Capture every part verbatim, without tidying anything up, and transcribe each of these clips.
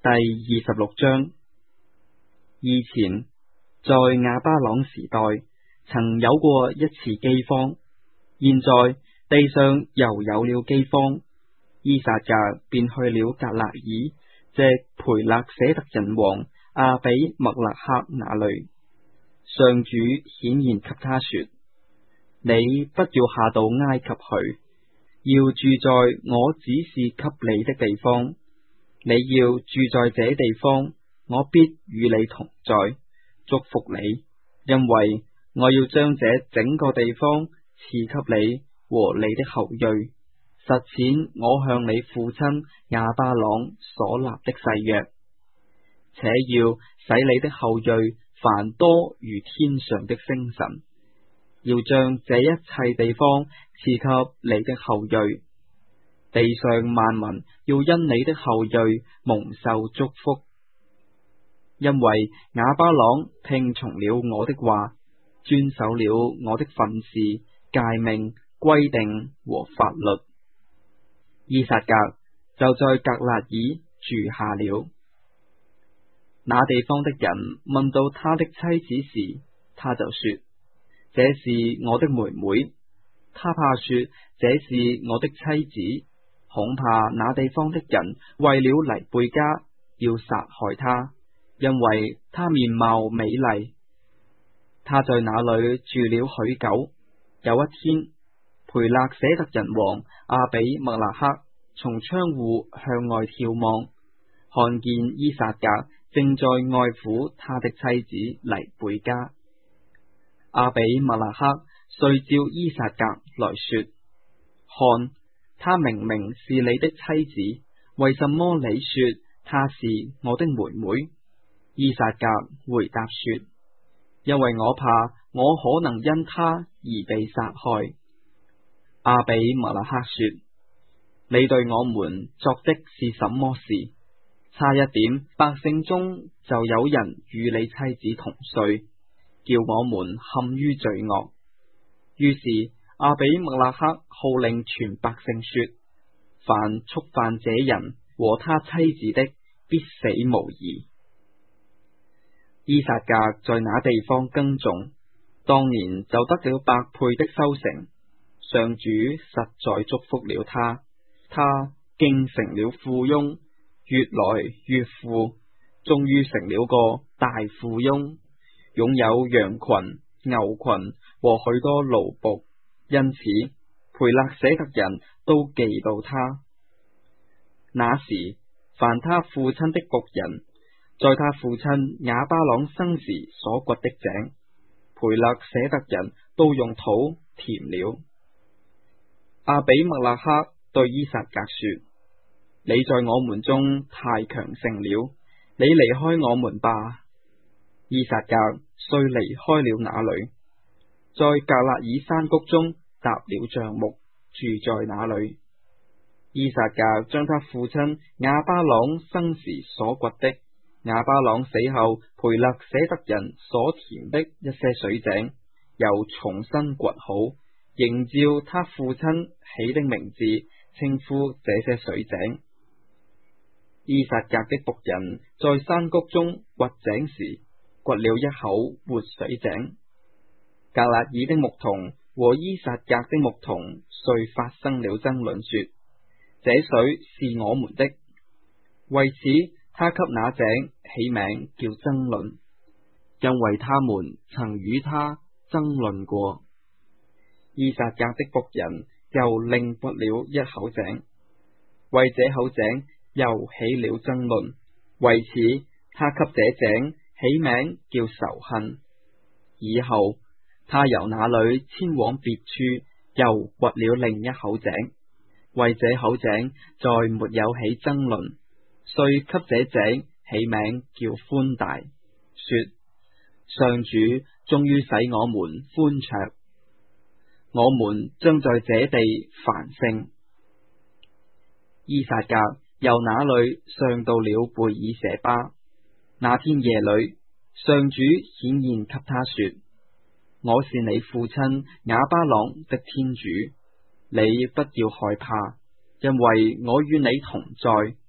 第二十六章。以前在亞巴朗時代，曾有過一次饑荒，現在地上又有了饑荒。伊撒格便去了革勒爾，即培勒舍特人王阿比麥勒克那裏。上主顯現給他說：你不要下到埃及去，要住在我指示給你的地方。你要住在這地方，我必與你同在，祝福你，因為我要將這整個地方賜給你和你的後裔，實踐我向你父親亞巴郎所立的誓約，且要使你的後裔繁多如天上的星辰，要將這一切地方賜給你的後裔。地上萬民要因你的後裔蒙受祝福，因為亞巴郎聽從了我的話，遵守了我的訓示、誡命、規定和法律。伊撒格就在革勒爾住下了。那地方的人問到他的妻子時，他就說：這是我的妹妹。他怕說這是我的妻子，恐怕那地方的人為了黎貝加要殺害他，因為他面貌美麗。他在那裏住了許久。有一天，培勒舍特人王阿比麥勒克從窗戶向外眺望，看見伊撒格正在愛撫他的妻子黎貝加。阿比麥勒克遂召伊撒格來說：看，她明明是你的妻子，為什麼你說她是我的妹妹？伊撒格回答說：因為我怕我可能因她而被殺害。阿比麥勒克說：你對我們作的是什麼事？差一點，百姓中就有人與你妻子同睡，叫我們陷於罪惡。於是阿比麥勒克號令全百姓說：凡觸犯這人和他妻子的，必死無疑。伊撒格在那地方耕種，當年就得了百倍的收成。上主實在祝福了他，他竟成了富翁，越來越富，終於成了個大富翁，擁有羊群、牛群和許多奴僕，因此培勒舍特人都嫉妒他。那時，凡他父親的僕人，在他父親亞巴郎生時所掘的井，培勒舍特人都用土填了。阿比麥勒克對伊撒格說：你在我們中太強盛了，你離開我們吧。伊撒格遂離開了那裏，在革勒爾山谷中搭了帳幕，住在那裏。伊撒格將他父親亞巴郎生時所掘的，亞巴郎死後培勒舍特人所填的一些水井，又重新掘好，仍照他父親起的名字稱呼這些水井。伊撒格的僕人在山谷中掘井時，掘了一口活水井。革勒爾的牧童和伊撒格的牧童遂發生了爭論，說：這水是我們的。為此，他給那井起名叫爭論，因為他們曾與他爭論過。伊撒格的僕人又另掘了一口井，為這口井又起了爭論。為此，他給這井起名叫仇恨。以後，他由那裏遷往別處，又掘了另一口井，為這口井再沒有起爭論，遂給這井起名叫寬大，說：上主終於使我們歡暢，我們將在這地繁盛。伊撒格由那裏上到了貝爾舍巴。那天夜裏，上主顯現給他說：我是你父親亞巴郎的天主，你不要害怕，因為我與你同在。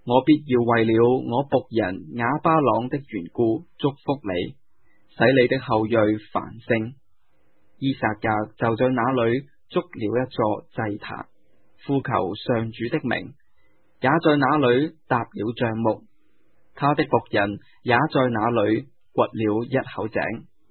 我必要為了我僕人亞巴朗的緣故祝福你，使你的後裔繁盛。伊撒格就在那裏築了一座祭壇，呼求上主的名，也在那裏搭了帳幕。他的僕人也在那裏掘了一口井。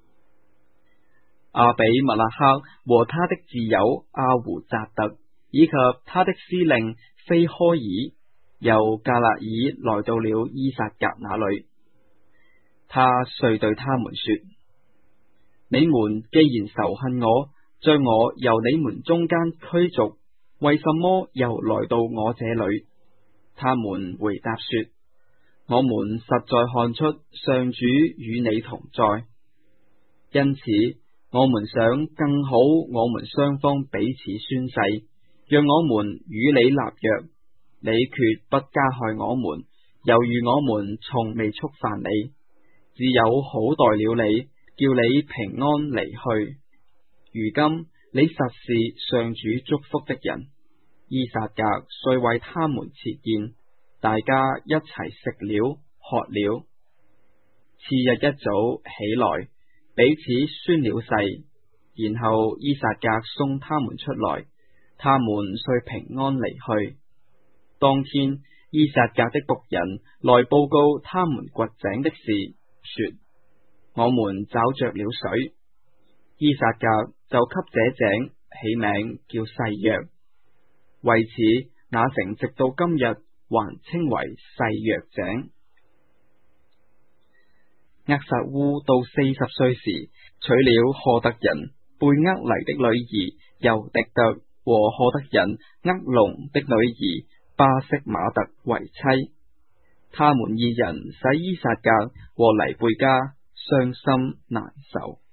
阿比麥勒克和他的摯友阿胡扎特，以及他的司令菲柯爾，由加勒爾來到了伊撒格那裏。他遂對他們說：你們既然仇恨我，將我由你們中間驅逐，為什麼又來到我這裏？他們回答說：我們實在看出上主與你同在，因此我們想更好，我們雙方彼此宣誓，讓我們與你立約，你決不加害我們，猶如我們從未觸犯你，只有好待了你，叫你平安離去。如今你實是上主祝福的人。伊撒格遂為他們設宴，大家一齊食了喝了。次日一早起來，彼此宣了誓，然後伊撒格送他們出來，他們遂平安離去。當天伊撒格的僕人來報告他們掘井的事，說：我們找着了水。伊撒格就給這井起名叫細約，為此那城直到今日還稱為細約井。厄撒烏到四十歲時，娶了荷特人貝厄黎的女兒猶狄特和荷特人厄隆的女兒巴色馬特為妻。他們二人使伊撒格和黎貝加傷心難受。